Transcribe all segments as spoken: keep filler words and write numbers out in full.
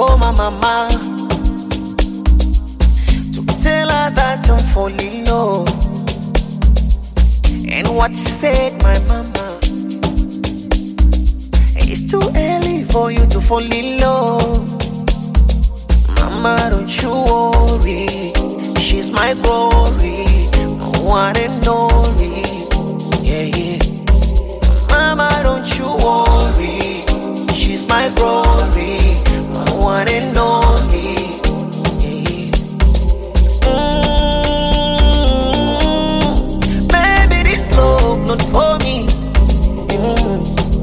call my mama to tell her that I'm falling low. And what she said, my mama, it's too early for you to fall in love. Mama, don't you worry, she's my glory, my one and only. Yeah, yeah. Mama, don't you worry, she's my glory, my one and only. Yeah, yeah. Mm, baby, this love not for me. Mm.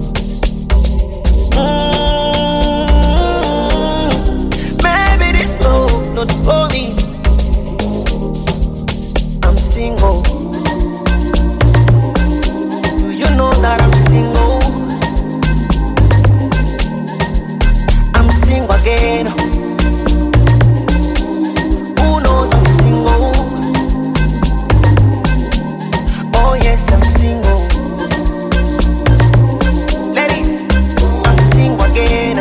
Not for me. I'm single. Do you know that I'm single? I'm single again. Who knows I'm single? Oh yes, I'm single. Ladies, I'm single again.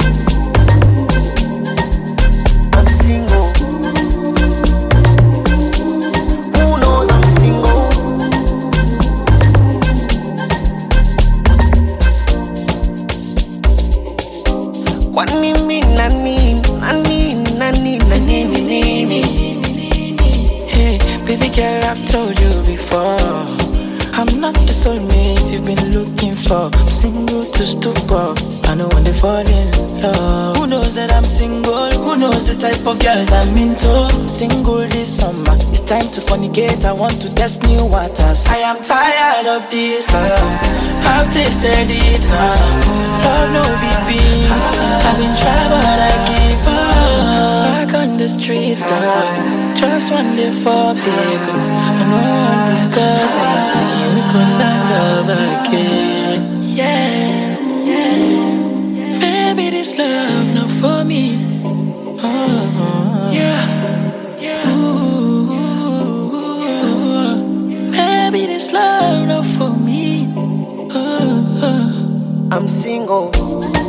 Hey, baby girl, I've told you before, I'm not the soulmate you've been looking for. I'm single to stupor, I know when they fall in love. Who knows that I'm single? Who knows the type of girls I'm into? Single this summer, it's time to fornicate. I want to test new waters. I am tired of this love, I've tasted it now. Love no big beans, I've been trying but I give up. Back on the streets now, just one day fuck they go. I know I'm discuss anything because I love again. Yeah, yeah. Baby, this love not for me. Oh, yeah, yeah. Ooh, baby, this love not for me. Oh, oh. I'm single.